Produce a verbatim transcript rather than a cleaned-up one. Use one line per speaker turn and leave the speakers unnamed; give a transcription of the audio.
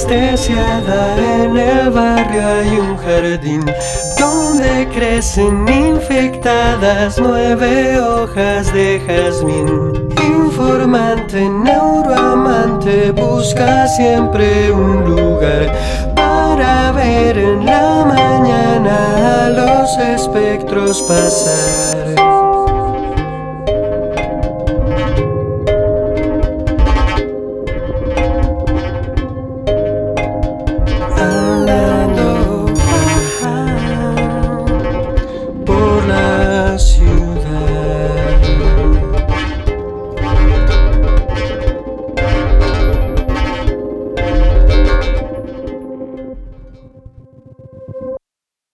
anestesiada. En el barrio hay un jardín donde crecen infectadas nueve hojas de jazmín. Informante, neuroamante, busca siempre un lugar para ver en la mañana a los espectros pasar.